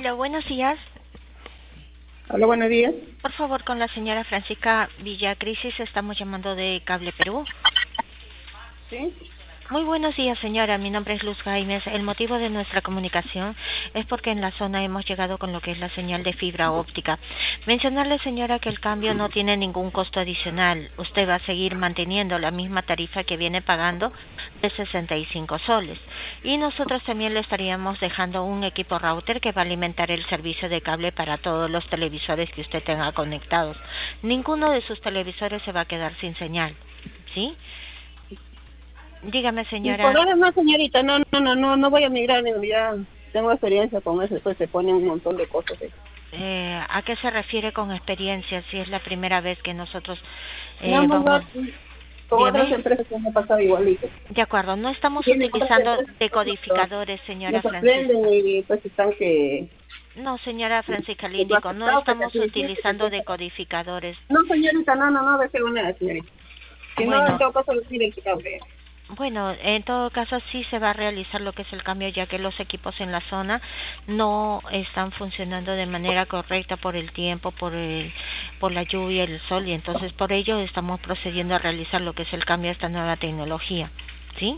Aló, buenos días. Hola, buenos días. Por favor, con la señora Francisca Villacrisis, estamos llamando de Cable Perú. ¿Sí? Muy buenos días, señora. Mi nombre es Luz Jaimes. El motivo de nuestra comunicación es porque en la zona hemos llegado con lo que es la señal de fibra óptica. Mencionarle, señora, que el cambio no tiene ningún costo adicional. Usted va a seguir manteniendo la misma tarifa que viene pagando de 65 soles. Y nosotros también le estaríamos dejando un equipo router que va a alimentar el servicio de cable para todos los televisores que usted tenga conectados. Ninguno de sus televisores se va a quedar sin señal, ¿sí? Dígame, Y por señora. ahora no, señorita, no voy a migrar, ya tengo experiencia con eso, después se ponen un montón de cosas. ¿A qué se refiere con experiencia? Si es la primera vez que nosotros No, vamos... con otras Dígame. empresas que me ha pasado igualito. De acuerdo, no estamos Tienen otras utilizando empresas que decodificadores, me señora sorprenden Francisca. y pues están No, señora Francisca que lo Líndico, no aceptado, que estamos así existe, que utilizando cosa. decodificadores. No, señorita, no, de ser una señorita. Si no, en Bueno, todo caso, lo tiene que cable. Bueno, en todo caso sí se va a realizar lo que es el cambio, ya que los equipos en la zona no están funcionando de manera correcta por el tiempo, por la lluvia, el sol, y entonces por ello estamos procediendo a realizar lo que es el cambio a esta nueva tecnología, ¿sí?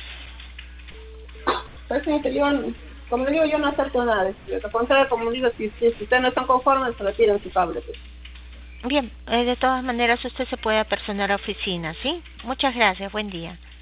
Pues, señorita, como le digo, yo no acepto nada. De lo contrario, como digo, si ustedes no están conformes, se retiran su cable. Pues. Bien, de todas maneras usted se puede apersonar a oficina, ¿sí? Muchas gracias, buen día.